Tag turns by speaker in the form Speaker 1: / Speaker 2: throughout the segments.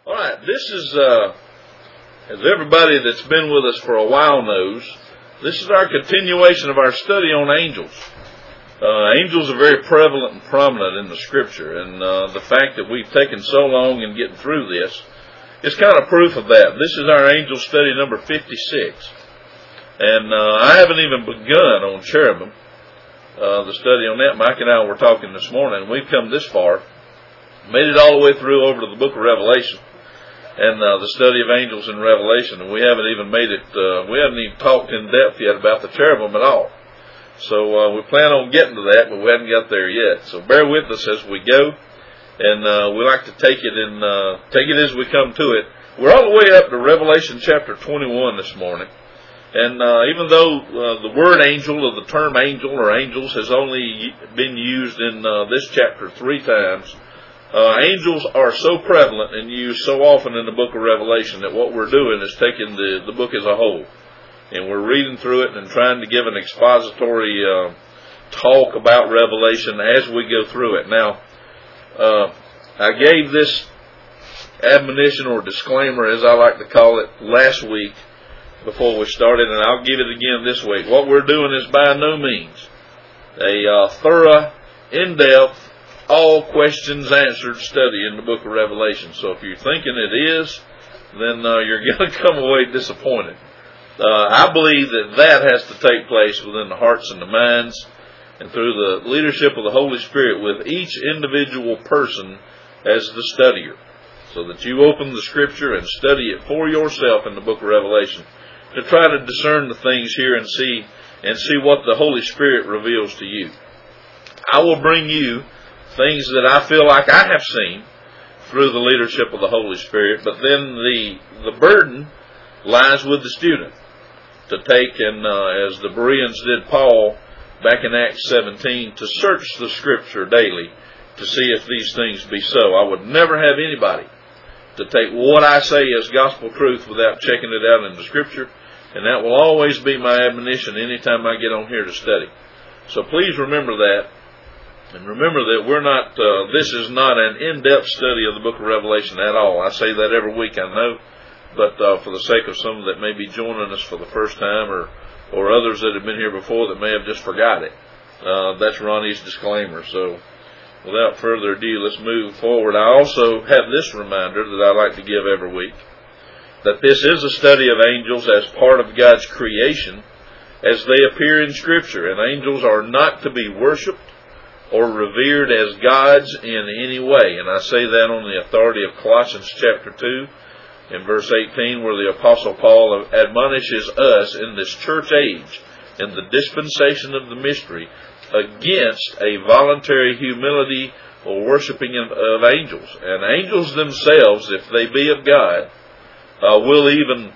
Speaker 1: All right, this is, as everybody that's been with us for a while knows, this is our continuation of our study on angels. Angels are very prevalent and prominent in the Scripture, and the fact that we've taken so long in getting through this is kind of proof of that. This is our angel study number 56, and I haven't even begun on cherubim, the study on that. Mike and I were talking this morning, and we've come this far, made it all the way through over to the book of Revelation, and the study of angels in Revelation, and we haven't even made it, we haven't even talked in depth yet about the cherubim at all. So we plan on getting to that, but we haven't got there yet. So bear with us as we go, and we like to take it as we come to it. We're all the way up to Revelation chapter 21 this morning, and even though the word angel, or the term angel or angels, has only been used in this chapter 3 times, angels are so prevalent and used so often in the book of Revelation that what we're doing is taking the book as a whole, and we're reading through it and trying to give an expository talk about Revelation as we go through it. Now, I gave this admonition or disclaimer, as I like to call it, last week before we started, and I'll give it again this week. What we're doing is by no means a thorough, in-depth, all questions answered study in the book of Revelation. So if you're thinking it is, then you're going to come away disappointed. I believe that has to take place within the hearts and the minds and through the leadership of the Holy Spirit with each individual person as the studier, so that you open the Scripture and study it for yourself in the book of Revelation to try to discern the things here and see what the Holy Spirit reveals to you. I will bring you things that I feel like I have seen through the leadership of the Holy Spirit, but then the burden lies with the student to take, and as the Bereans did Paul back in Acts 17, to search the Scripture daily to see if these things be so. I would never have anybody to take what I say as gospel truth without checking it out in the Scripture, and that will always be my admonition anytime I get on here to study. So please remember that. And remember that we're not, this is not an in-depth study of the book of Revelation at all. I say that every week, I know, but for the sake of some that may be joining us for the first time, or others that have been here before that may have just forgot it, that's Ronnie's disclaimer. So without further ado, let's move forward. I also have this reminder that I like to give every week, that this is a study of angels as part of God's creation as they appear in Scripture, and angels are not to be worshipped or revered as gods in any way. And I say that on the authority of Colossians chapter 2 in verse 18, where the Apostle Paul admonishes us in this church age, in the dispensation of the mystery, against a voluntary humility or worshiping of angels. And angels themselves, if they be of God, will even,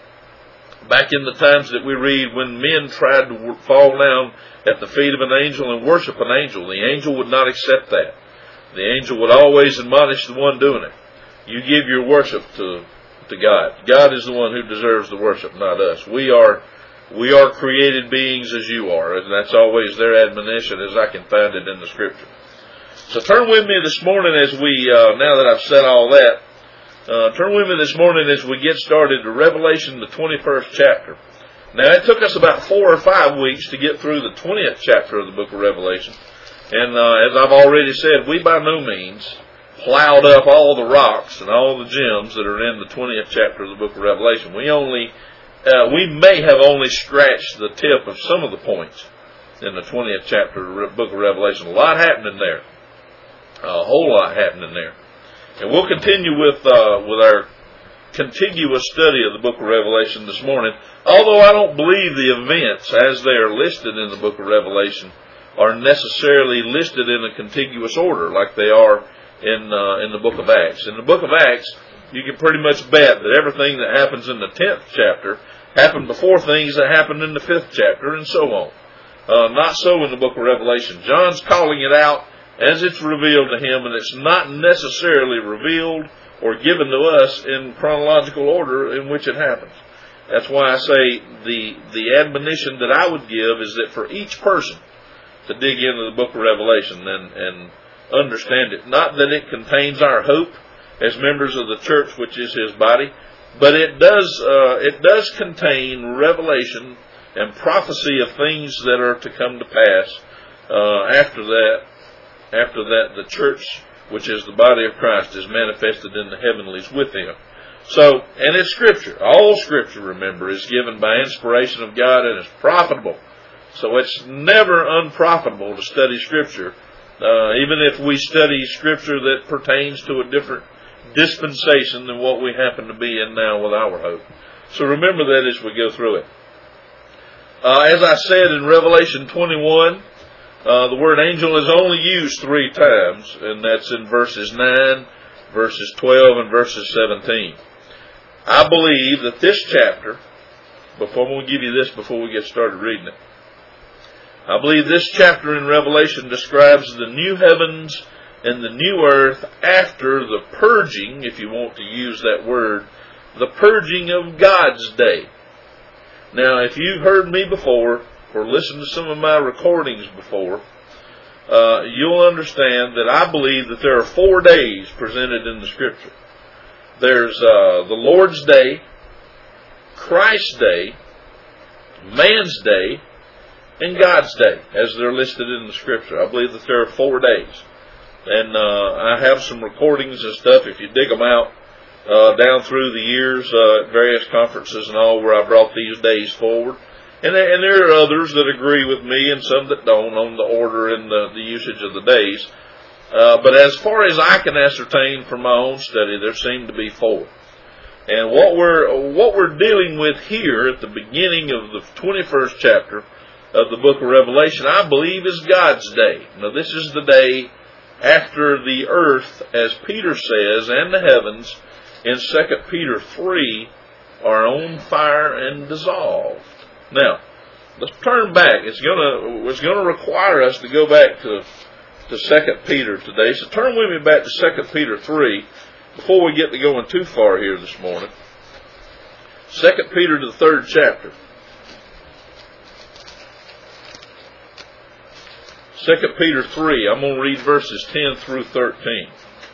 Speaker 1: back in the times that we read when men tried to fall down at the feet of an angel and worship an angel, the angel would not accept that. The angel would always admonish the one doing it. You give your worship to God. God is the one who deserves the worship, not us. We are created beings as you are, and that's always their admonition as I can find it in the Scripture. So turn with me this morning as we, now that I've said all that, turn with me this morning as we get started to Revelation, the 21st chapter. Now, it took us about 4 or 5 weeks to get through the 20th chapter of the book of Revelation. And as I've already said, we by no means plowed up all the rocks and all the gems that are in the 20th chapter of the book of Revelation. We may have only scratched the tip of some of the points in the 20th chapter of the book of Revelation. A lot happening there. A whole lot happening there. And we'll continue with our contiguous study of the book of Revelation this morning, although I don't believe the events as they are listed in the book of Revelation are necessarily listed in a contiguous order like they are in the book of Acts. In the book of Acts, you can pretty much bet that everything that happens in the 10th chapter happened before things that happened in the 5th chapter, and so on. Not so in the book of Revelation. John's calling it out as it's revealed to him, and it's not necessarily revealed or given to us in chronological order in which it happens. That's why I say the admonition that I would give is that for each person to dig into the book of Revelation and understand it. Not that it contains our hope, as members of the church, which is His body. But it does contain revelation and prophecy of things that are to come to pass after that the church, which is the body of Christ, is manifested in the heavenlies with Him. So, and it's Scripture. All Scripture, remember, is given by inspiration of God and is profitable. So it's never unprofitable to study Scripture, even if we study Scripture that pertains to a different dispensation than what we happen to be in now with our hope. So remember that as we go through it. As I said in Revelation 21, the word angel is only used 3 times, and that's in verses 9, verses 12, and verses 17. I believe that this chapter, before we give you this before we get started reading it, I believe this chapter in Revelation describes the new heavens and the new earth after the purging, if you want to use that word, the purging of God's day. Now, if you've heard me before, or listened to some of my recordings before, you'll understand that I believe that there are 4 days presented in the Scripture. There's the Lord's Day, Christ's Day, man's day, and God's Day, as they're listed in the Scripture. I believe that there are 4 days. And I have some recordings and stuff, if you dig them out, down through the years at various conferences and all, where I brought these days forward. And there are others that agree with me and some that don't on the order and the usage of the days. But as far as I can ascertain from my own study, there seem to be 4. And what we're dealing with here at the beginning of the 21st chapter of the book of Revelation, I believe is God's day. Now, this is the day after the earth, as Peter says, and the heavens in 2 Peter 3 are on fire and dissolved. Now, let's turn back. It's going to require us to go back to 2 Peter today. So turn with me back to 2 Peter 3 before we get to going too far here this morning. 2 Peter, the 3rd chapter. 2 Peter 3, I'm going to read verses 10 through 13.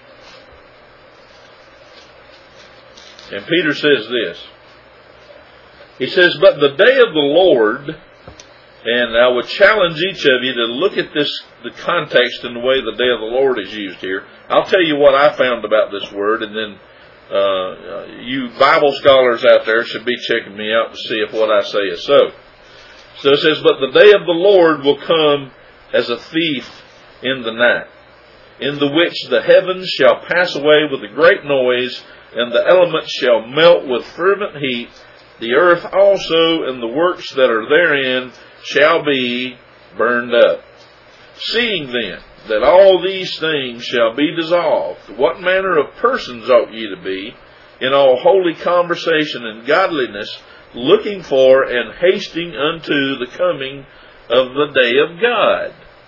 Speaker 1: And Peter says this. He says, "But the day of the Lord," and I would challenge each of you to look at the context and the way the day of the Lord is used here. I'll tell you what I found about this word, and then you Bible scholars out there should be checking me out to see if what I say is so. So it says, "But the day of the Lord will come as a thief in the night, in the which the heavens shall pass away with a great noise, and the elements shall melt with fervent heat. The earth also and the works that are therein shall be burned up. Seeing then that all these things shall be dissolved, what manner of persons ought ye to be, in all holy conversation and godliness, looking for and hasting unto the coming of the day of God?"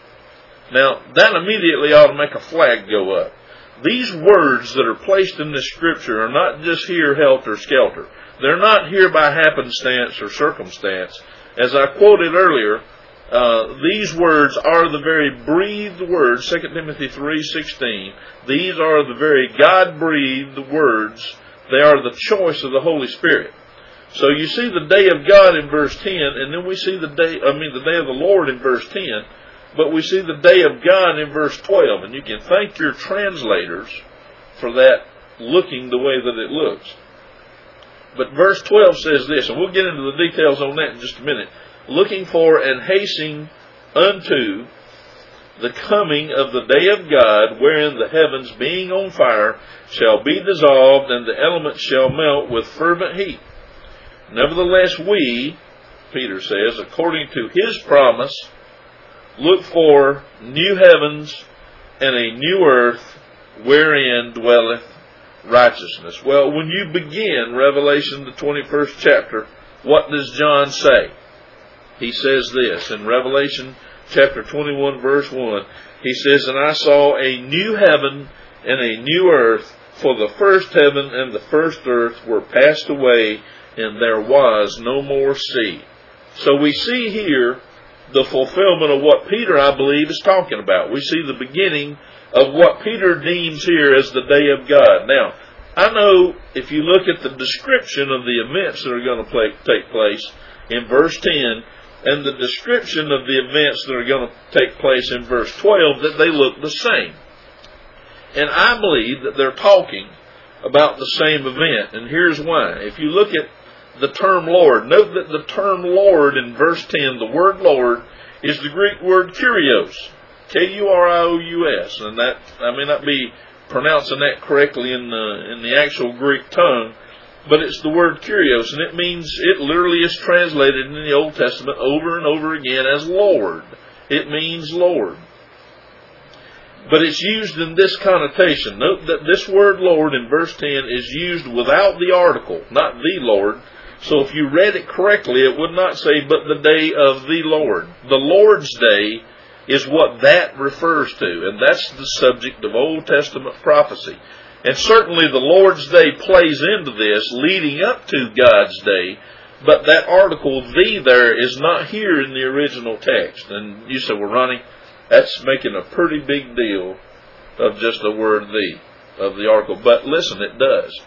Speaker 1: Now, that immediately ought to make a flag go up. These words that are placed in this Scripture are not just here helter-skelter. They're not here by happenstance or circumstance. As I quoted earlier, these words are the very breathed words, 2 Timothy 3:16. These are the very God-breathed words. They are the choice of the Holy Spirit. So you see the day of God in verse 10, and then we see the day of the Lord in verse 10, but we see the day of God in verse 12, and you can thank your translators for that looking the way that it looks. But verse 12 says this, and we'll get into the details on that in just a minute. "Looking for and hastening unto the coming of the day of God, wherein the heavens being on fire shall be dissolved, and the elements shall melt with fervent heat. Nevertheless we," Peter says, "according to His promise, look for new heavens and a new earth, wherein dwelleth righteousness." Well, when you begin Revelation, the 21st chapter, what does John say? He says this in Revelation chapter 21, verse 1. He says, "And I saw a new heaven and a new earth, for the first heaven and the first earth were passed away, and there was no more sea." So we see here the fulfillment of what Peter, I believe, is talking about. We see the beginning of what Peter deems here as the day of God. Now, I know if you look at the description of the events that are going to take place in verse 10 and the description of the events that are going to take place in verse 12, that they look the same. And I believe that they're talking about the same event. And here's why. If you look at the term Lord, note that the term Lord in verse 10, the word Lord, is the Greek word kurios. K-U-R-I-O-U-S. And that, I may not be pronouncing that correctly in the actual Greek tongue, but it's the word kurios, and it means, it literally is translated in the Old Testament over and over again as Lord. It means Lord. But it's used in this connotation. Note that this word Lord in verse 10 is used without the article, not the Lord. So if you read it correctly, it would not say, but the day of the Lord. The Lord's day is what that refers to, and that's the subject of Old Testament prophecy. And certainly the Lord's day plays into this, leading up to God's day, but that article, the, there, is not here in the original text. And you say, well, Ronnie, that's making a pretty big deal of just the word the, of the article. But listen, it does.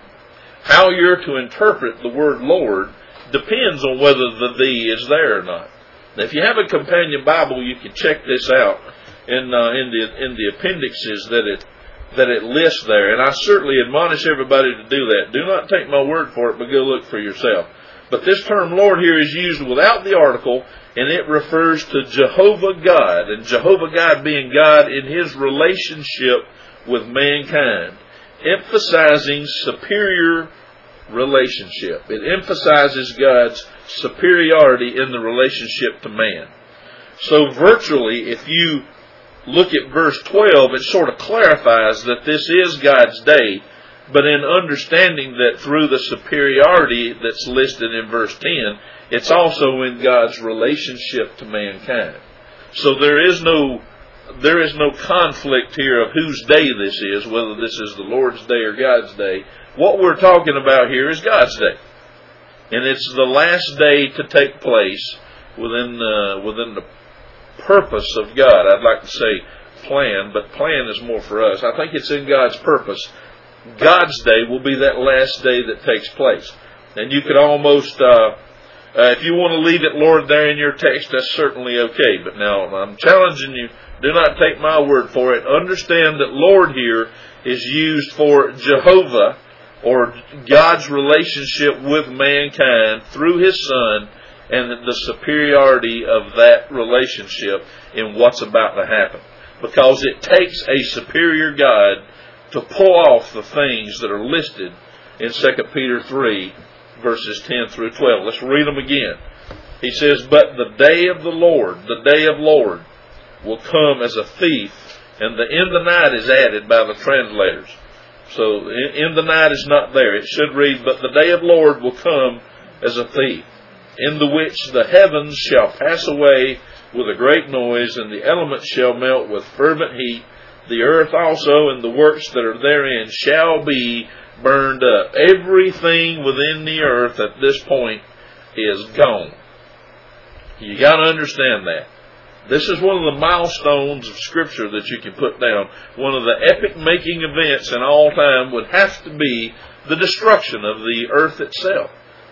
Speaker 1: How you're to interpret the word Lord depends on whether the thee is there or not. Now, if you have a companion Bible, you can check this out in the appendixes that it lists there. And I certainly admonish everybody to do that. Do not take my word for it, but go look for yourself. But this term Lord here is used without the article, and it refers to Jehovah God, and Jehovah God being God in His relationship with mankind, emphasizing superior relationship. It emphasizes God's superiority in the relationship to man. So virtually, if you look at verse 12, it sort of clarifies that this is God's day, but in understanding that through the superiority that's listed in verse 10, it's also in God's relationship to mankind. So there is no conflict here of whose day this is, whether this is the Lord's day or God's day. What we're talking about here is God's day. And it's the last day to take place within the purpose of God. I'd like to say plan, but plan is more for us. I think it's in God's purpose. God's day will be that last day that takes place. And you could almost, if you want to leave it Lord there in your text, that's certainly okay. But now I'm challenging you, do not take my word for it. Understand that Lord here is used for Jehovah, or God's relationship with mankind through His Son, and the superiority of that relationship in what's about to happen. Because it takes a superior God to pull off the things that are listed in 2 Peter 3, verses 10 through 12. Let's read them again. He says, but the day of the Lord, will come as a thief, and the in the night is added by the translators. So, in the night is not there. It should read, but the day of Lord will come as a thief, in the which the heavens shall pass away with a great noise, and the elements shall melt with fervent heat. The earth also and the works that are therein shall be burned up. Everything within the earth at this point is gone. You got to understand that. This is one of the milestones of Scripture that you can put down. One of the epic-making events in all time would have to be the destruction of the earth itself.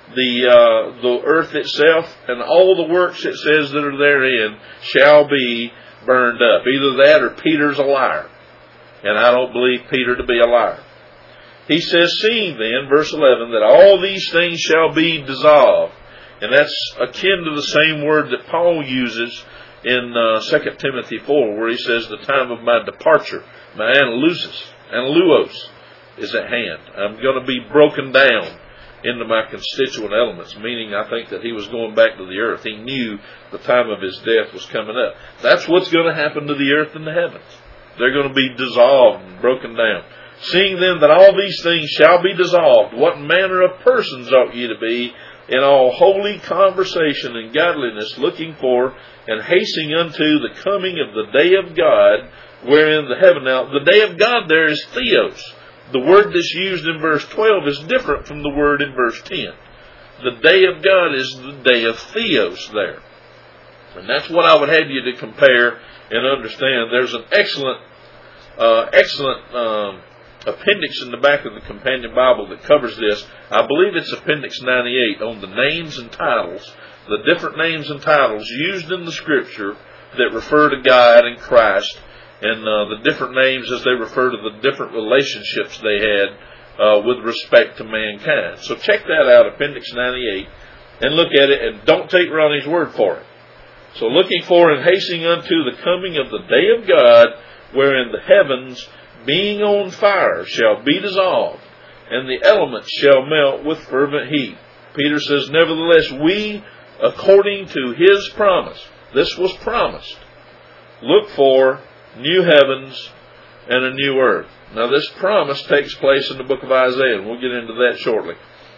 Speaker 1: The earth itself and all the works, it says, that are therein shall be burned up. Either that or Peter's a liar. And I don't believe Peter to be a liar. He says, seeing then, verse 11, that all these things shall be dissolved. And that's akin to the same word that Paul uses in 2 Timothy 4, where he says, the time of my departure, my anluos, is at hand. I'm going to be broken down into my constituent elements, meaning I think that he was going back to the earth. He knew the time of his death was coming up. That's what's going to happen to the earth and the heavens. They're going to be dissolved and broken down. Seeing then that all these things shall be dissolved, what manner of persons ought ye to be in all holy conversation and godliness, looking for and hastening unto the coming of the day of God, wherein the heaven. Now, the day of God there is theos. The word that's used in verse 12 is different from the word in verse 10. The day of God is the day of theos there. And that's what I would have you to compare and understand. There's an excellent excellent appendix in the back of the Companion Bible that covers this. I believe it's Appendix 98 on the names and titles, the different names and titles used in the Scripture that refer to God and Christ, and the different names as they refer to the different relationships they had with respect to mankind. So check that out, Appendix 98, and look at it, and don't take Ronnie's word for it. So looking for and hastening unto the coming of the day of God, wherein the heavens, being on fire, shall be dissolved, and the elements shall melt with fervent heat. Peter says, nevertheless, we, according to his promise, this was promised, look for new heavens and a new earth. Now this promise takes place in the book of Isaiah, and we'll get into that shortly.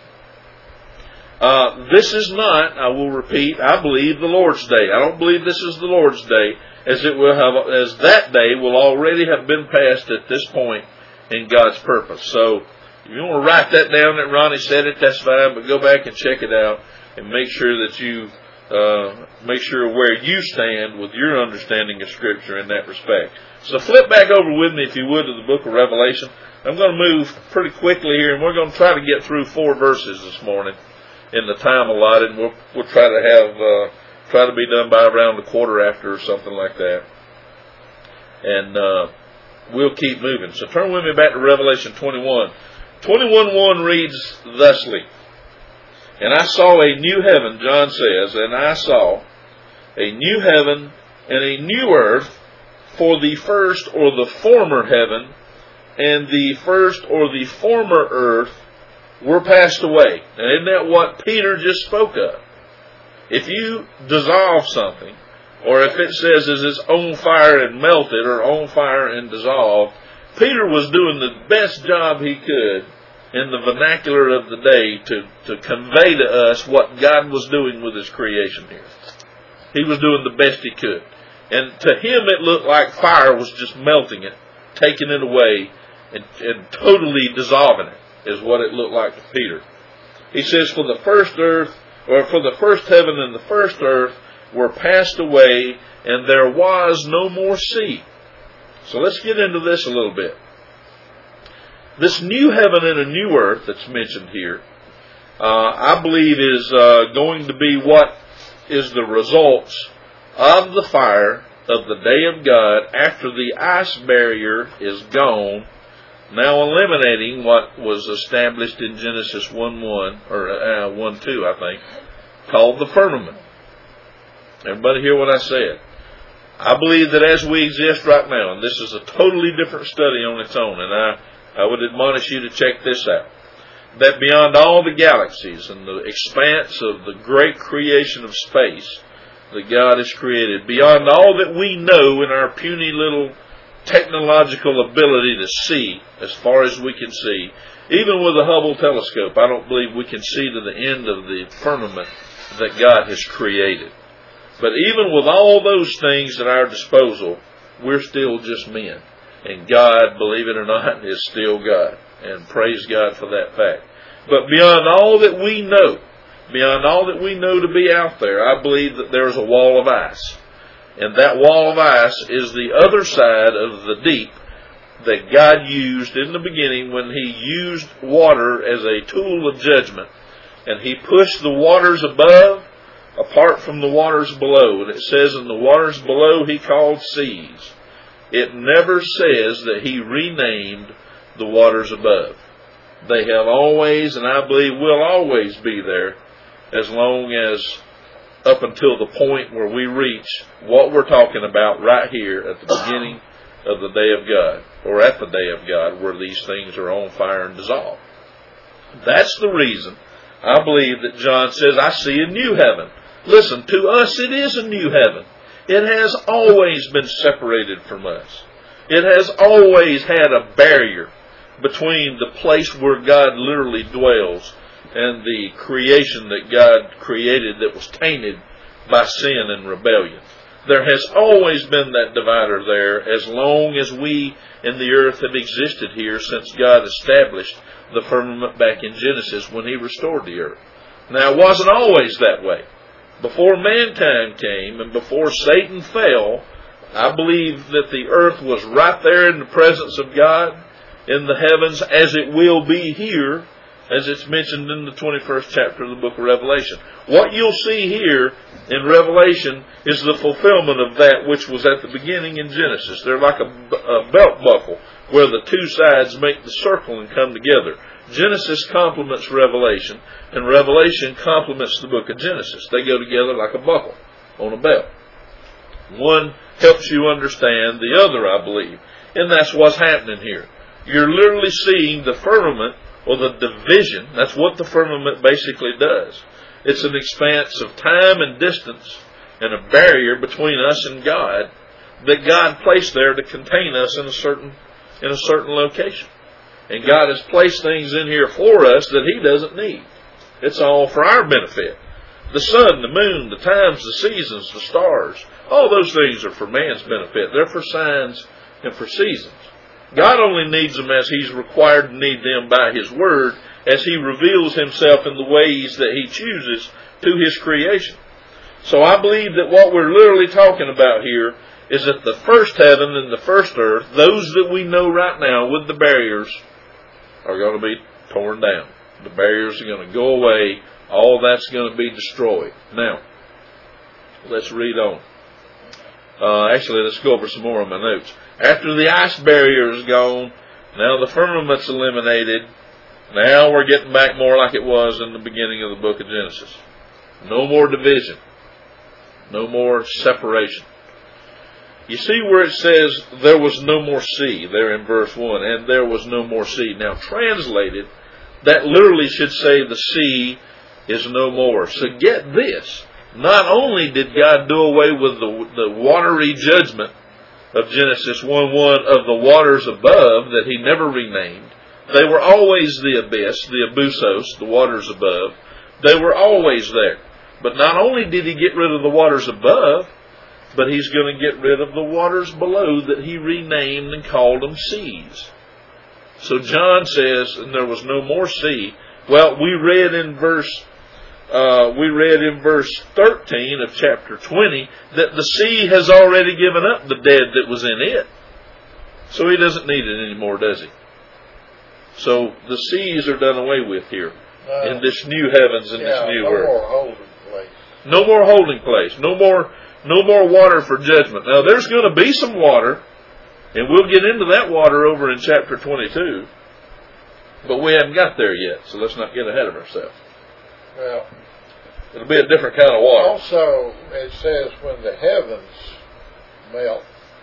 Speaker 1: This is not, I will repeat, I believe the Lord's day. I don't believe this is the Lord's day, as that day will already have been passed at this point in God's purpose. So if you want to write that down that Ronnie said it, that's fine, but go back and check it out and make sure that you make sure where you stand with your understanding of Scripture in that respect. So flip back over with me, if you would, to the book of Revelation. I'm going to move pretty quickly here, and we're going to try to get through 4 verses this morning in the time allotted. And we'll try to be done by around 1:15 or something like that. And we'll keep moving. So turn with me back to Revelation 21. 21:1 reads thusly, and I saw a new heaven, John says, and I saw a new heaven and a new earth, for the first or the former heaven and the first or the former earth were passed away. Now, isn't that what Peter just spoke of? If you dissolve something, or if it says is it's on fire and melted, or on fire and dissolved, Peter was doing the best job he could in the vernacular of the day to convey to us what God was doing with His creation here. He was doing the best he could. And to him it looked like fire was just melting it, taking it away, and totally dissolving it, is what it looked like to Peter. He says, for the first earth, or for the first heaven and the first earth were passed away, and there was no more sea. So let's get into this a little bit. This new heaven and a new earth that's mentioned here, I believe is going to be what is the results of the fire of the day of God after the ice barrier is gone, now eliminating what was established in Genesis 1:1, or 1:2, I think, called the firmament. Everybody hear what I said? I believe that as we exist right now, and this is a totally different study on its own, and I would admonish you to check this out, that beyond all the galaxies and the expanse of the great creation of space that God has created, beyond all that we know in our puny little technological ability to see as far as we can see, even with the Hubble telescope, I don't believe we can see to the end of the firmament that God has created. But even with all those things at our disposal, we're still just men. And God, believe it or not, is still God. And praise God for that fact. But beyond all that we know, to be out there, I believe that there's a wall of ice. And that wall of ice is the other side of the deep that God used in the beginning when He used water as a tool of judgment. And He pushed the waters above apart from the waters below. And it says in the waters below He called seas. It never says that He renamed the waters above. They have always, and I believe will always be there, as long as up until the point where we reach what we're talking about right here at the beginning of the day of God, or at the day of God, where these things are on fire and dissolved. That's the reason I believe that John says, I see a new heaven. Listen, to us it is a new heaven. It has always been separated from us. It has always had a barrier between the place where God literally dwells and the creation that God created that was tainted by sin and rebellion. There has always been that divider there as long as we in the earth have existed here, since God established the firmament back in Genesis when He restored the earth. Now, it wasn't always that way. Before mankind came and before Satan fell, I believe that the earth was right there in the presence of God in the heavens, as it will be here, as it's mentioned in the 21st chapter of the book of Revelation. What you'll see here in Revelation is the fulfillment of that which was at the beginning in Genesis. They're like a belt buckle where the two sides make the circle and come together. Genesis complements Revelation, and Revelation complements the book of Genesis. They go together like a buckle on a belt. One helps you understand the other, I believe. And that's what's happening here. You're literally seeing the firmament, or the division. That's what the firmament basically does. It's an expanse of time and distance and a barrier between us and God that God placed there to contain us in a certain location. And God has placed things in here for us that He doesn't need. It's all for our benefit. The sun, the moon, the times, the seasons, the stars, all those things are for man's benefit. They're for signs and for seasons. God only needs them as He's required to need them by His Word, as He reveals Himself in the ways that He chooses to His creation. So I believe that what we're literally talking about here is that the first heaven and the first earth, those that we know right now with the barriers, are going to be torn down. The barriers are going to go away. All that's going to be destroyed. Now, let's read on. Actually, let's go over some more of my notes. After the ice barrier is gone, now the firmament's eliminated. Now we're getting back more like it was in the beginning of the book of Genesis. No more division. No more separation. You see where it says, there was no more sea, there in verse 1, and there was no more sea. Now, translated, that literally should say the sea is no more. So get this. Not only did God do away with the watery judgment of Genesis 1:1 of the waters above that He never renamed. They were always the abyss, the abusos, the waters above. They were always there. But not only did He get rid of the waters above, but He's going to get rid of the waters below that He renamed and called them seas. So John says, and there was no more sea. Well, we read in verse 13 of chapter 20 that the sea has already given up the dead that was in it. So He doesn't need it anymore, does He? So the seas are done away with here in this new heavens and this new earth. No more holding place. No more water for judgment. Now there's going to be some water, and we'll get into that water over in chapter 22. But we haven't got there yet, so let's not get ahead of ourselves.
Speaker 2: Well,
Speaker 1: it'll be a different kind of water.
Speaker 2: Also, it says when the heavens melt,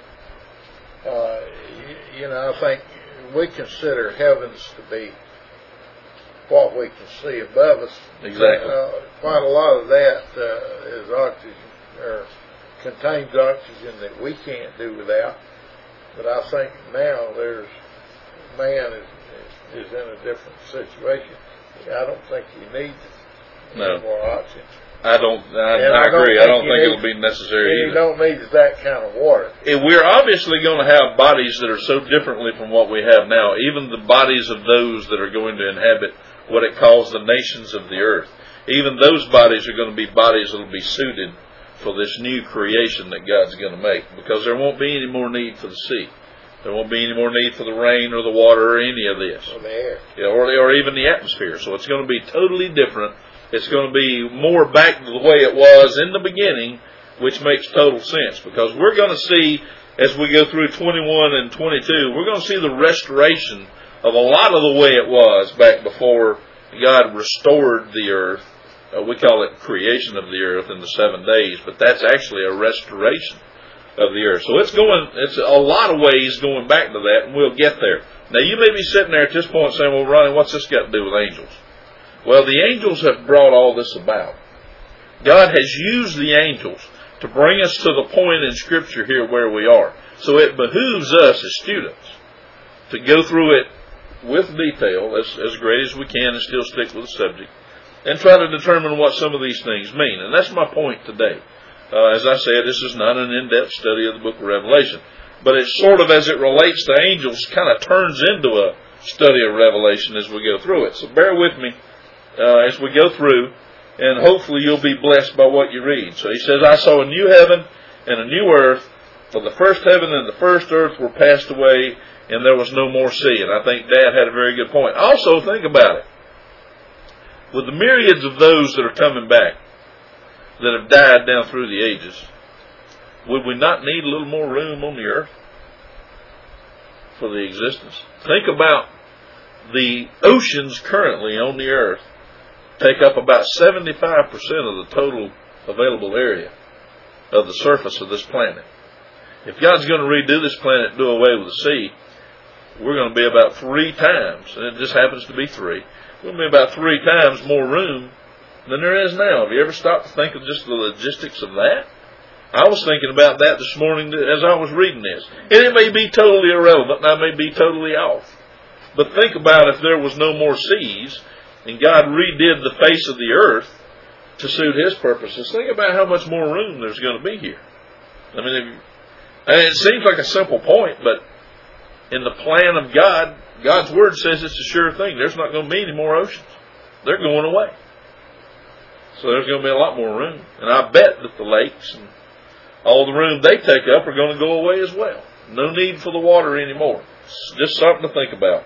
Speaker 2: I think we consider heavens to be what we can see above us.
Speaker 1: Exactly.
Speaker 2: Quite a lot of that is oxygen, or contains oxygen that we can't do without. But I think now man is in a different situation. I don't think he needs any more oxygen.
Speaker 1: I agree. I don't think it'll be necessary either.
Speaker 2: You don't need that kind of water.
Speaker 1: We're obviously going to have bodies that are so differently from what we have now. Even the bodies of those that are going to inhabit what it calls the nations of the earth. Even those bodies are going to be bodies that will be suited for this new creation that God's going to make. Because there won't be any more need for the sea. There won't be any more need for the rain or the water or any of this.
Speaker 2: Or the air.
Speaker 1: Yeah, or even the atmosphere. So it's going to be totally different. It's going to be more back to the way it was in the beginning, which makes total sense. Because we're going to see, as we go through 21 and 22, we're going to see the restoration of a lot of the way it was back before God restored the earth. We call it creation of the earth in the 7 days, but that's actually a restoration of the earth. So it's a lot of ways going back to that, and we'll get there. Now you may be sitting there at this point saying, well, Ronnie, what's this got to do with angels? Well, the angels have brought all this about. God has used the angels to bring us to the point in Scripture here where we are. So it behooves us as students to go through it with detail, as great as we can, and still stick with the subject, and try to determine what some of these things mean. And that's my point today. As I said, this is not an in-depth study of the book of Revelation, but it sort of, as it relates to angels, kind of turns into a study of Revelation as we go through it. So bear with me as we go through, and hopefully you'll be blessed by what you read. So he says, I saw a new heaven and a new earth, For the first heaven and the first earth were passed away, and there was no more sea. And I think Dad had a very good point. Also, think about it. With the myriads of those that are coming back, that have died down through the ages, would we not need a little more room on the earth for the existence? Think about the oceans currently on the earth take up about 75% of the total available area of the surface of this planet. If God's going to redo this planet and do away with the sea, we're going to be about 3 times, and it just happens to be 3. We're going to be about 3 times more room than there is now. Have you ever stopped to think of just the logistics of that? I was thinking about that this morning as I was reading this. And it may be totally irrelevant, and I may be totally off. But think about if there was no more seas, and God redid the face of the earth to suit His purposes. Think about how much more room there's going to be here. I mean, it seems like a simple point, but in the plan of God, God's Word says it's a sure thing. There's not going to be any more oceans. They're going away. So there's going to be a lot more room. And I bet that the lakes and all the room they take up are going to go away as well. No need for the water anymore. It's just something to think about.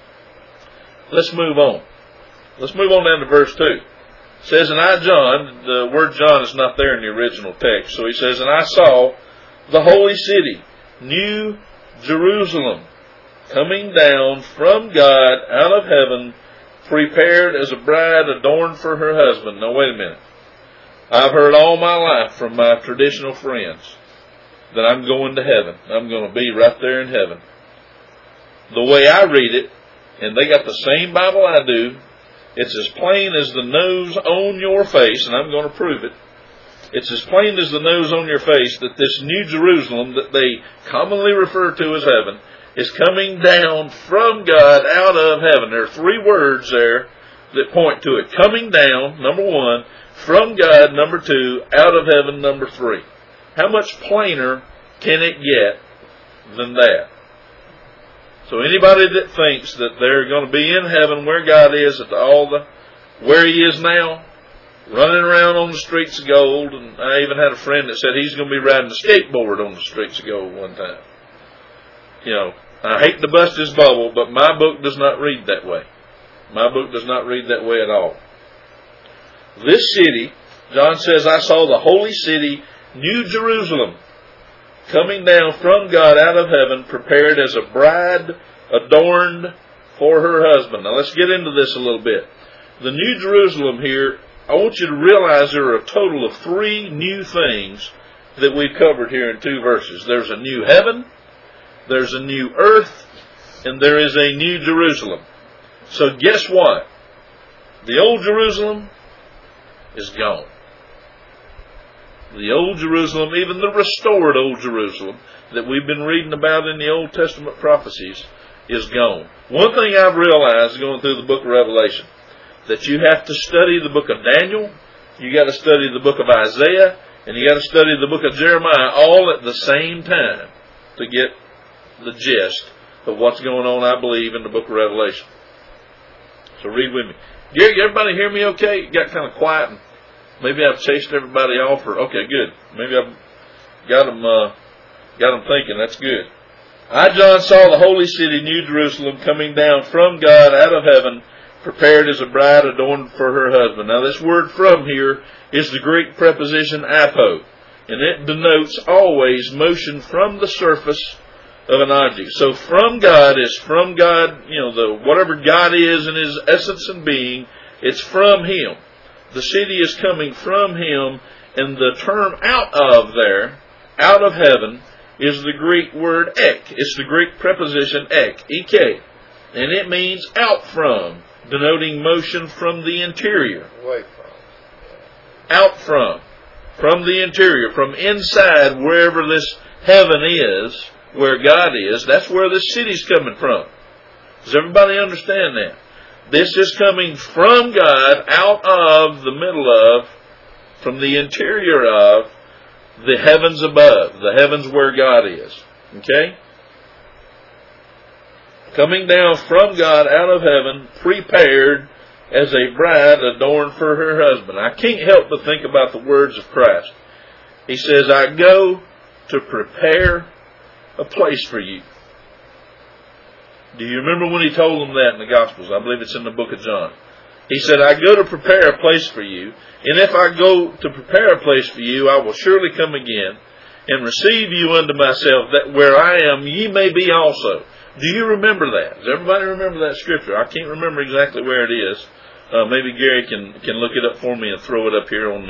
Speaker 1: Let's move on. Let's move on down to verse 2. It says, and I, John, the word John is not there in the original text. So he says, and I saw the holy city, New Jerusalem, coming down from God out of heaven, prepared as a bride adorned for her husband. Now wait a minute. I've heard all my life from my traditional friends that I'm going to heaven. I'm going to be right there in heaven. The way I read it, and they got the same Bible I do, it's as plain as the nose on your face, and I'm going to prove it. It's as plain as the nose on your face that this New Jerusalem that they commonly refer to as heaven is coming down from God out of heaven. There are 3 words there that point to it. Coming down, number 1, from God, number 2, out of heaven, number 3. How much plainer can it get than that? So anybody that thinks that they're going to be in heaven where God is where He is now, running around on the streets of gold, and I even had a friend that said he's going to be riding a skateboard on the streets of gold one time. You know, I hate to bust his bubble, but my book does not read that way. My book does not read that way at all. This city, John says, I saw the holy city, New Jerusalem, coming down from God out of heaven, prepared as a bride adorned for her husband. Now let's get into this a little bit. The New Jerusalem here, I want you to realize there are a total of 3 new things that we've covered here in 2 verses. There's a new heaven, there's a new earth, and there is a new Jerusalem. So guess what? The old Jerusalem is gone. The old Jerusalem, even the restored old Jerusalem that we've been reading about in the Old Testament prophecies, is gone. One thing I've realized going through the book of Revelation, that you have to study the book of Daniel, you got to study the book of Isaiah, and you got to study the book of Jeremiah all at the same time to get the gist of what's going on, I believe, in the book of Revelation. So read with me. Gary, everybody hear me okay? It got kind of quiet, and maybe I've chased everybody off, or okay, good. Maybe I've got them thinking. That's good. I, John, saw the holy city, New Jerusalem, coming down from God out of heaven, prepared as a bride adorned for her husband. Now this word from here is the Greek preposition apo, and it denotes always motion from the surface of an object. So from God is from God, whatever God is in His essence and being, it's from Him. The city is coming from Him, and the term out of there, out of heaven, is the Greek word ek. It's the Greek preposition ek, ek, and it means out from, denoting motion from the interior.
Speaker 2: Away from.
Speaker 1: Out from the interior, from inside wherever this heaven is, where God is, that's where this city's coming from. Does everybody understand that? This is coming from God, out of, the middle of, from the interior of, the heavens above, the heavens where God is. Okay? Coming down from God out of heaven, prepared as a bride adorned for her husband. I can't help but think about the words of Christ. He says, I go to prepare a place for you. Do you remember when he told them that in the Gospels? I believe it's in the book of John. He said, I go to prepare a place for you, and if I go to prepare a place for you, I will surely come again and receive you unto myself, that where I am, ye may be also. Do you remember that? Does everybody remember that scripture? I can't remember exactly where it is. Maybe Gary can look it up for me and throw it up here on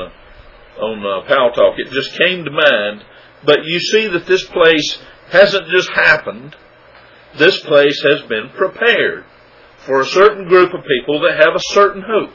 Speaker 1: Pal Talk. It just came to mind. But you see that this place hasn't just happened. This place has been prepared for a certain group of people that have a certain hope.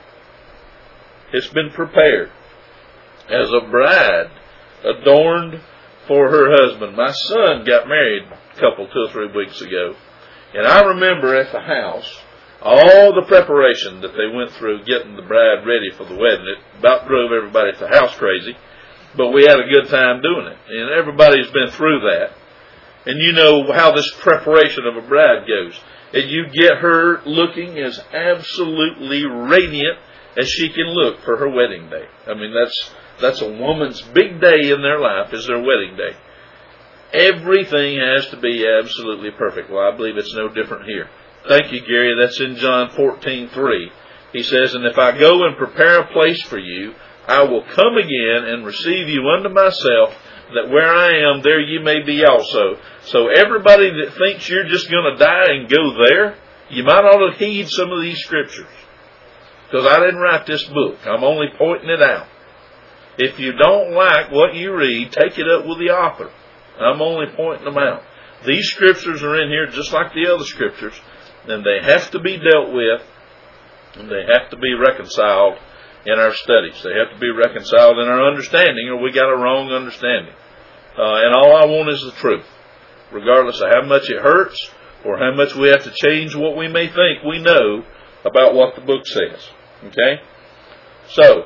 Speaker 1: It's been prepared as a bride adorned for her husband. My son got married a couple, 2 or 3 weeks ago, and I remember at the house all the preparation that they went through getting the bride ready for the wedding. It about drove everybody at the house crazy, but we had a good time doing it, and everybody's been through that. And you know how this preparation of a bride goes. And you get her looking as absolutely radiant as she can look for her wedding day. I mean, that's a woman's big day in their life, is their wedding day. Everything has to be absolutely perfect. Well, I believe it's no different here. Thank you, Gary. That's in John 14:3. He says, and if I go and prepare a place for you, I will come again and receive you unto myself, that where I am, there ye may be also. So everybody that thinks you're just going to die and go there, you might ought to heed some of these scriptures. Because I didn't write this book. I'm only pointing it out. If you don't like what you read, take it up with the author. I'm only pointing them out. These scriptures are in here just like the other scriptures, and they have to be dealt with, and they have to be reconciled in our studies. They have to be reconciled in our understanding, or we got a wrong understanding. And all I want is the truth, regardless of how much it hurts or how much we have to change what we may think we know about what the book says. Okay? So,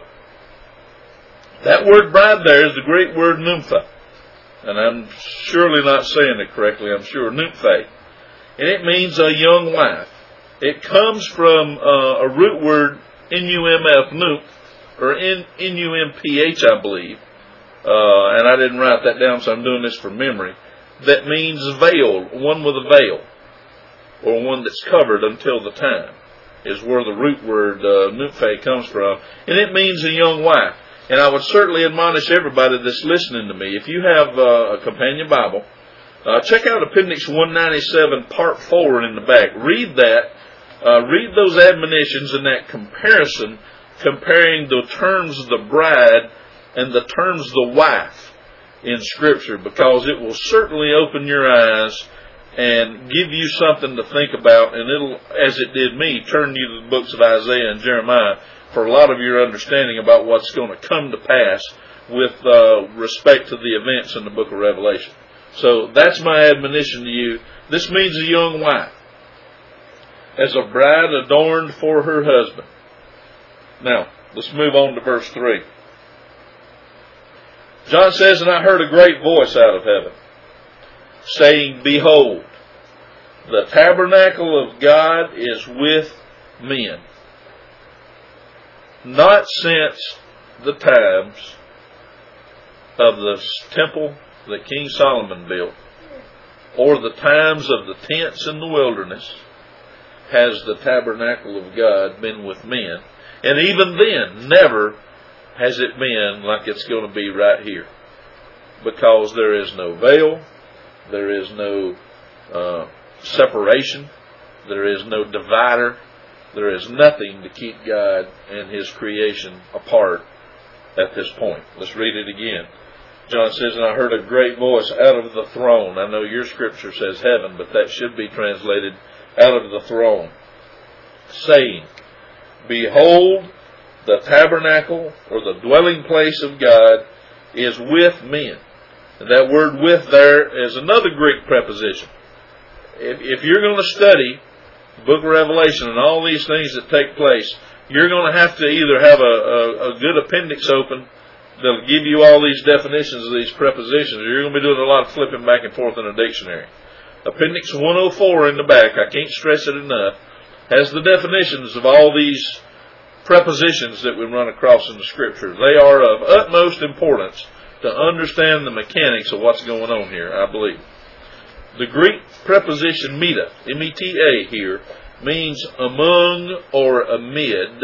Speaker 1: that word bride there is the Greek word nympha. And I'm surely not saying it correctly, I'm sure, nymphe. And it means a young wife. It comes from a root word, N-U-M-F, nymph, or N-U-M-P-H, I believe. And I didn't write that down, so I'm doing this from memory. That means veil, one with a veil, or one that's covered until the time, is where the root word nymphe comes from. And it means a young wife. And I would certainly admonish everybody that's listening to me, if you have a companion Bible, check out Appendix 197, Part 4 in the back. Read that. Read those admonitions and that comparison, comparing the terms of the bride and the terms of the wife in Scripture, because it will certainly open your eyes and give you something to think about, and it'll, as it did me, turn you to the books of Isaiah and Jeremiah for a lot of your understanding about what's going to come to pass with respect to the events in the book of Revelation. So that's my admonition to you. This means a young wife, as a bride adorned for her husband. Now, let's move on to verse 3. John says, and I heard a great voice out of heaven, saying, behold, the tabernacle of God is with men. Not since the times of the temple that King Solomon built, or the times of the tents in the wilderness, has the tabernacle of God been with men. And even then, never has it been like it's going to be right here. Because there is no veil, there is no separation, there is no divider, there is nothing to keep God and His creation apart at this point. Let's read it again. John says, and I heard a great voice out of the throne. I know your scripture says heaven, but that should be translated out of the throne, saying, behold, the tabernacle, or the dwelling place of God, is with men. And that word with there is another Greek preposition. If you're going to study the book of Revelation and all these things that take place, you're going to have to either have a good appendix open that'll give you all these definitions of these prepositions, or you're going to be doing a lot of flipping back and forth in a dictionary. Appendix 104 in the back, I can't stress it enough, has the definitions of all these prepositions that we run across in the Scripture. They are of utmost importance to understand the mechanics of what's going on here, I believe. The Greek preposition meta, M-E-T-A here, means among or amid.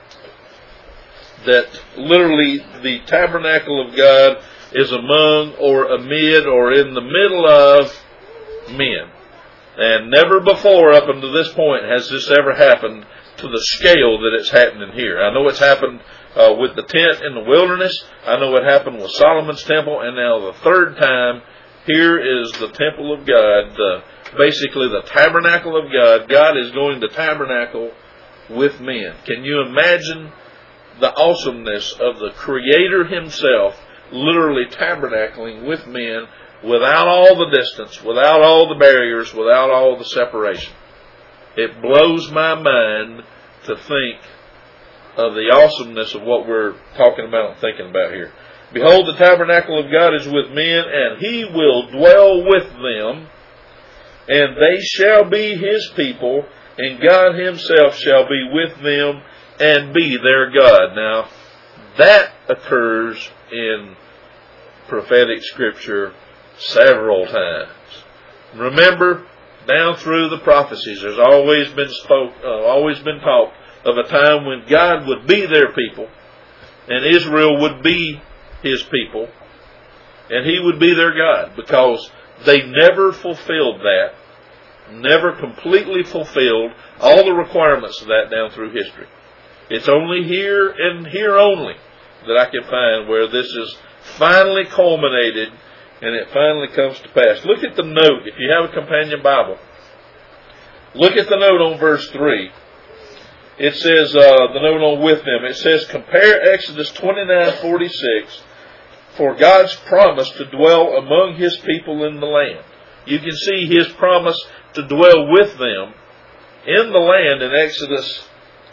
Speaker 1: That literally the tabernacle of God is among or amid or in the middle of men. And never before up until this point has this ever happened to the scale that it's happening here. I know it's happened with the tent in the wilderness. I know it happened with Solomon's temple. And now the third time, here is the temple of God, basically the tabernacle of God. God is going to tabernacle with men. Can you imagine the awesomeness of the Creator Himself literally tabernacling with men without all the distance, without all the barriers, without all the separation? It blows my mind to think of the awesomeness of what we're talking about and thinking about here. Behold, the tabernacle of God is with men, and He will dwell with them, and they shall be His people, and God Himself shall be with them and be their God. Now, that occurs in prophetic scripture several times. Remember, down through the prophecies, there's always been talk of a time when God would be their people, and Israel would be His people, and He would be their God, because they never fulfilled that, never completely fulfilled all the requirements of that down through history. It's only here and here only that I can find where this is finally culminated and it finally comes to pass. Look at the note. If you have a companion Bible, look at the note on verse 3. It says, the note on with them, it says, compare Exodus 29:46, for God's promise to dwell among His people in the land. You can see His promise to dwell with them in the land in Exodus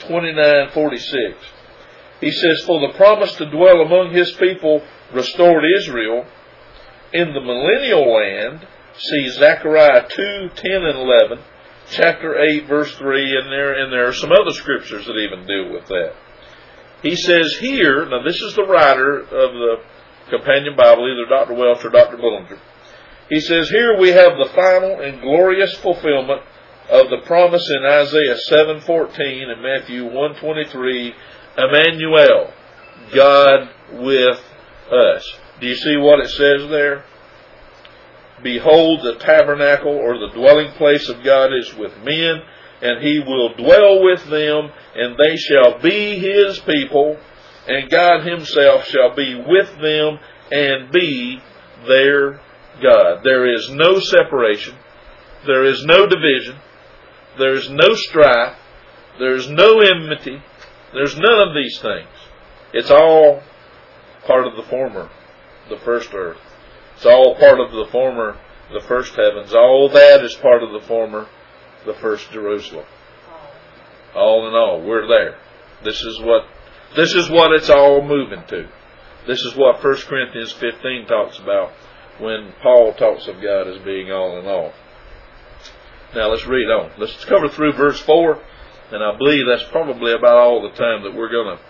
Speaker 1: 29:46. He says, for the promise to dwell among His people restored Israel in the millennial land. See Zechariah 2:10 and 11, chapter 8, verse 3, and there are some other scriptures that even deal with that. He says here, now this is the writer of the Companion Bible, either Dr. Welch or Dr. Bullinger. He says, here we have the final and glorious fulfillment of the promise in Isaiah 7:14 and Matthew 1:23, Emmanuel, God with us. Do you see what it says there? Behold, the tabernacle or the dwelling place of God is with men, and He will dwell with them, and they shall be His people, and God Himself shall be with them and be their God. There is no separation. There is no division. There is no strife. There is no enmity. There's none of these things. It's all part of the former, the first earth. It's all part of the former, the first heavens. All that is part of the former, the first Jerusalem. All in all, we're there. This is what it's all moving to. This is what 1 Corinthians 15 talks about when Paul talks of God as being all in all. Now let's read on. Let's cover through verse 4, and I believe that's probably about all the time that we're going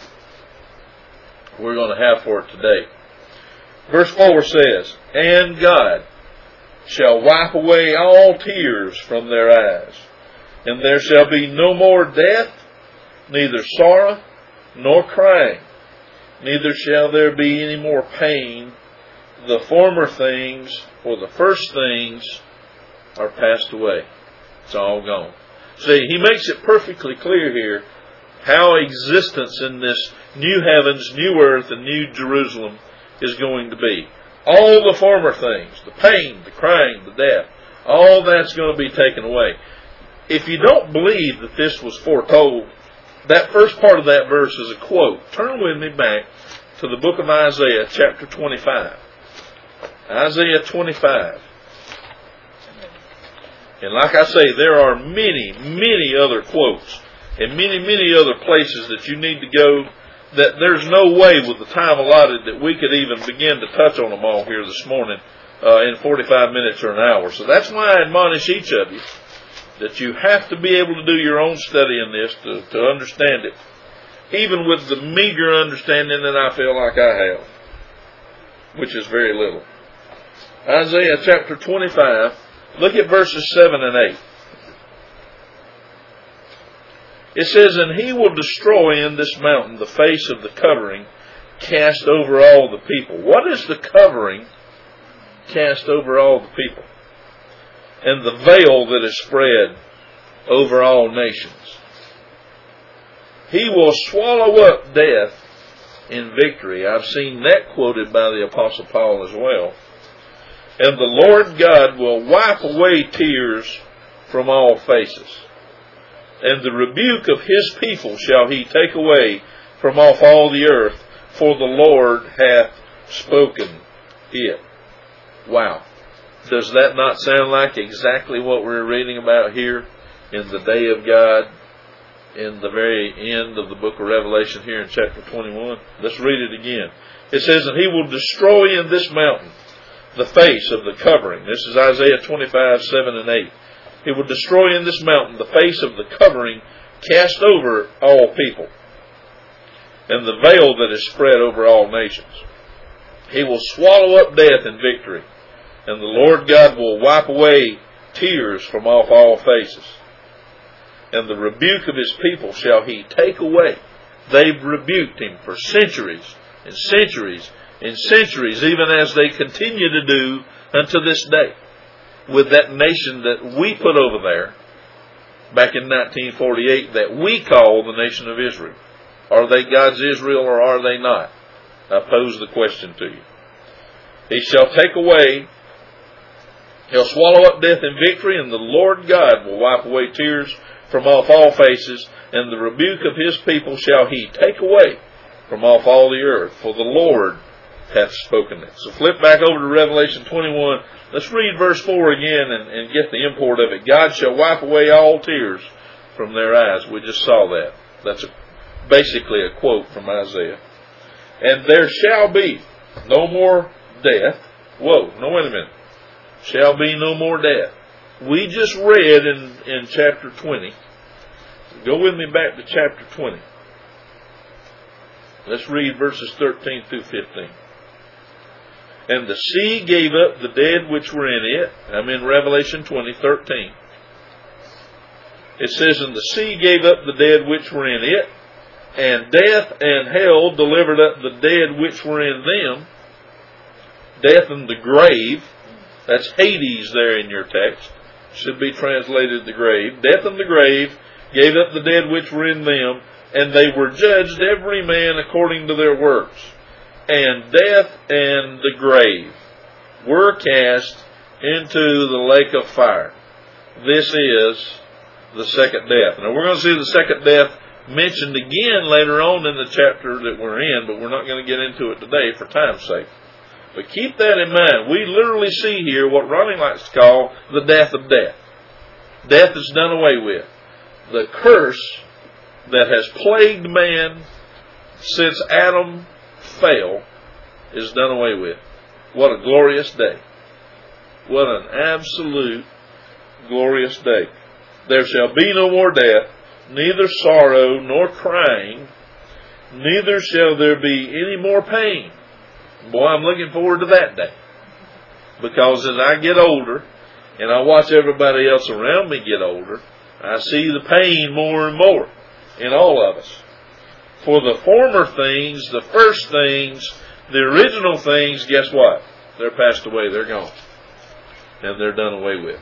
Speaker 1: to have for it today. Verse 4 says, and God shall wipe away all tears from their eyes, and there shall be no more death, neither sorrow nor crying, neither shall there be any more pain. The former things, or the first things, are passed away. It's all gone. See, he makes it perfectly clear here how existence in this new heavens, new earth, and new Jerusalem is going to be. All the former things, the pain, the crying, the death, all that's going to be taken away. If you don't believe that this was foretold, that first part of that verse is a quote. Turn with me back to the book of Isaiah, chapter 25. Isaiah 25. And like I say, there are many, many other quotes and many, many other places that you need to go that there's no way with the time allotted that we could even begin to touch on them all here this morning in 45 minutes or an hour. So that's why I admonish each of you that you have to be able to do your own study in this to understand it, even with the meager understanding that I feel like I have. which is very little. Isaiah chapter 25, look at verses 7 and 8. It says, "And he will destroy in this mountain the face of the covering cast over all the people." What is the covering cast over all the people? "And the veil that is spread over all nations. He will swallow up death in victory." I've seen that quoted by the Apostle Paul as well. "And the Lord God will wipe away tears from all faces. And the rebuke of his people shall he take away from off all the earth, for the Lord hath spoken it." Wow. Does that not sound like exactly what we're reading about here in the day of God, in the very end of the book of Revelation here in chapter 21? Let's read it again. It says, "And he will destroy in this mountain the face of the covering." This is Isaiah 25, 7 and 8. "He will destroy in this mountain the face of the covering cast over all people, and the veil that is spread over all nations. He will swallow up death in victory, and the Lord God will wipe away tears from off all faces. And the rebuke of his people shall he take away." They've rebuked him for centuries and centuries and centuries, even as they continue to do unto this day, with that nation that we put over there back in 1948 that we call the nation of Israel. Are they God's Israel or are they not? I pose the question to you. "He shall take away, he'll swallow up death in victory, and the Lord God will wipe away tears from off all faces, and the rebuke of his people shall he take away from off all the earth, for the Lord hath spoken it." So flip back over to Revelation 21. Let's read verse 4 again and get the import of it. "God shall wipe away all tears from their eyes." We just saw that. That's basically a quote from Isaiah. "And there shall be no more death." Whoa, no, wait a minute. Shall be no more death. We just read in chapter 20. Go with me back to chapter 20. Let's read verses 13 through 15. "And the sea gave up the dead which were in it." I'm in Revelation 20:13. It says, "And the sea gave up the dead which were in it, and death and hell delivered up the dead which were in them." Death and the grave, that's Hades there in your text, should be translated the grave. "Death and the grave gave up the dead which were in them, and they were judged every man according to their works. And death and the grave were cast into the lake of fire." This is the second death. Now we're going to see the second death mentioned again later on in the chapter that we're in, but we're not going to get into it today for time's sake. But keep that in mind. We literally see here what Ronnie likes to call the death of death. Death is done away with. The curse that has plagued man since Adam fell is done away with. What a glorious day. What an absolute glorious day. "There shall be no more death, neither sorrow nor crying, neither shall there be any more pain." Boy, I'm looking forward to that day. Because as I get older, and I watch everybody else around me get older, I see the pain more and more in all of us. "For the former things, the first things, the original things," guess what? They're passed away. They're gone. And they're done away with.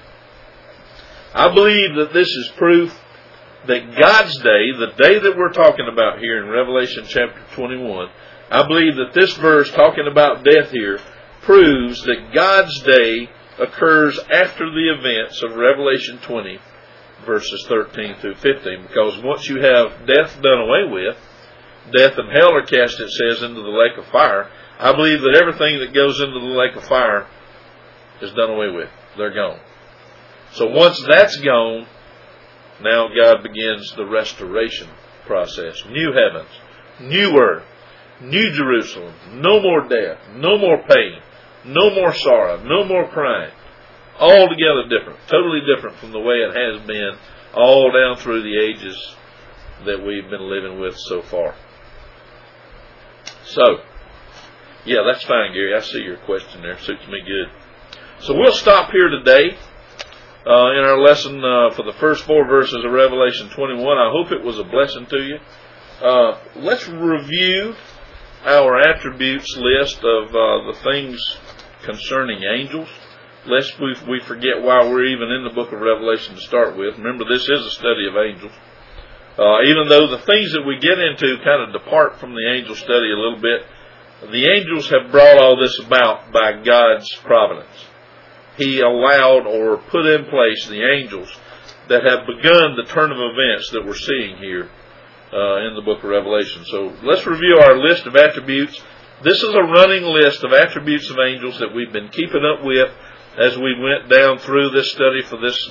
Speaker 1: I believe that this is proof that God's day, the day that we're talking about here in Revelation chapter 21, I believe that this verse talking about death here proves that God's day occurs after the events of Revelation 20, verses 13 through 15. Because once you have death done away with, death and hell are cast, it says, into the lake of fire. I believe that everything that goes into the lake of fire is done away with. They're gone. So once that's gone, now God begins the restoration process. New heavens, new earth, new Jerusalem, no more death, no more pain, no more sorrow, no more crying. Altogether different, totally different from the way it has been all down through the ages that we've been living with so far. So, Yeah, that's fine, Gary. I see your question there. Suits me good. So we'll stop here today in our lesson for the first 4 verses of Revelation 21. I hope it was a blessing to you. Let's review our attributes list of the things concerning angels, lest we forget why we're even in the book of Revelation to start with. Remember, this is a study of angels. Even though the things that we get into kind of depart from the angel study a little bit, the angels have brought all this about by God's providence. He allowed or put in place the angels that have begun the turn of events that we're seeing here in the book of Revelation. So let's review our list of attributes. This is a running list of attributes of angels that we've been keeping up with as we went down through this study for this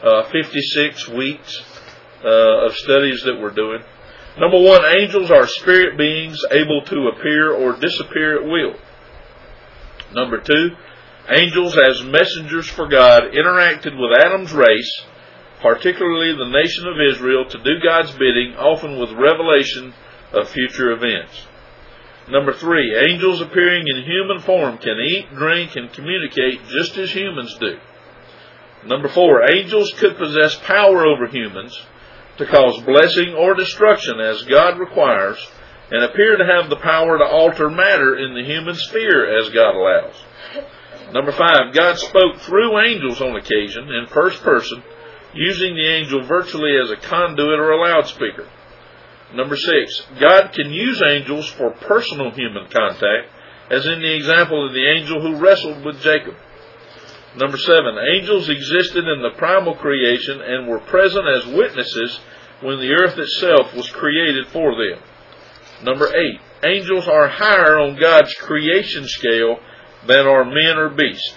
Speaker 1: 56 weeks of studies that we're doing. Number 1, angels are spirit beings able to appear or disappear at will. Number 2, angels as messengers for God interacted with Adam's race, particularly the nation of Israel, to do God's bidding, often with revelation of future events. Number 3, angels appearing in human form can eat, drink, and communicate just as humans do. Number 4, angels could possess power over humans to cause blessing or destruction as God requires, and appear to have the power to alter matter in the human sphere as God allows. Number 5, God spoke through angels on occasion in first person, using the angel virtually as a conduit or a loudspeaker. Number 6, God can use angels for personal human contact, as in the example of the angel who wrestled with Jacob. Number 7, angels existed in the primal creation and were present as witnesses when the earth itself was created for them. Number 8, angels are higher on God's creation scale than are men or beasts.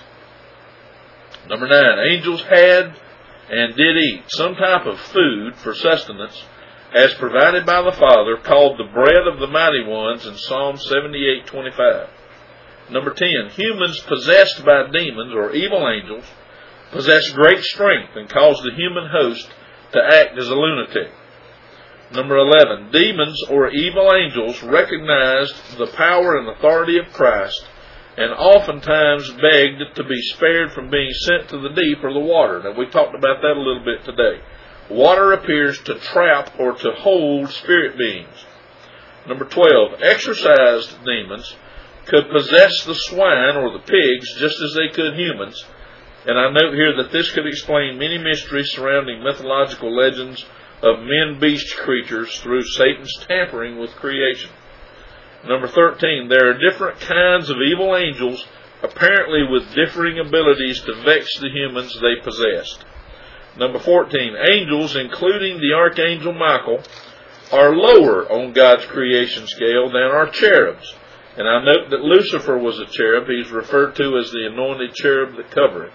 Speaker 1: Number 9, angels had and did eat some type of food for sustenance as provided by the Father, called the bread of the mighty ones in Psalm 78:25. Number 10, humans possessed by demons or evil angels possess great strength and cause the human host to act as a lunatic. Number 11, demons or evil angels recognized the power and authority of Christ and oftentimes begged to be spared from being sent to the deep or the water. Now, we talked about that a little bit today. Water appears to trap or to hold spirit beings. Number 12, exorcised demons could possess the swine or the pigs just as they could humans. And I note here that this could explain many mysteries surrounding mythological legends of men-beast creatures through Satan's tampering with creation. Number 13, there are different kinds of evil angels, apparently with differing abilities to vex the humans they possessed. Number 14, angels, including the archangel Michael, are lower on God's creation scale than are cherubs. And I note that Lucifer was a cherub. He's referred to as the anointed cherub that covereth.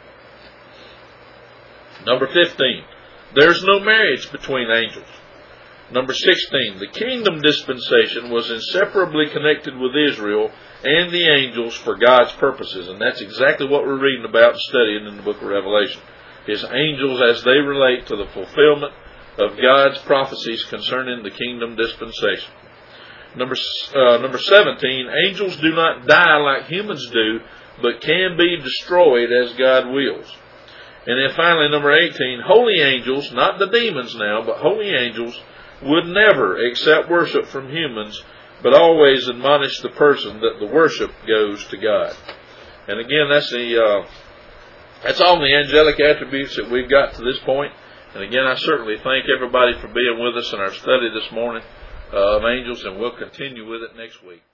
Speaker 1: Number 15, there's no marriage between angels. Number 16, the kingdom dispensation was inseparably connected with Israel and the angels for God's purposes. And that's exactly what we're reading about and studying in the book of Revelation. Is angels as they relate to the fulfillment of God's prophecies concerning the kingdom dispensation. Number 17, angels do not die like humans do, but can be destroyed as God wills. And then finally, number 18, holy angels, not the demons now, but holy angels, would never accept worship from humans, but always admonish the person that the worship goes to God. And again, that's all the angelic attributes that we've got to this point. And again, I certainly thank everybody for being with us in our study this morning of angels, and we'll continue with it next week.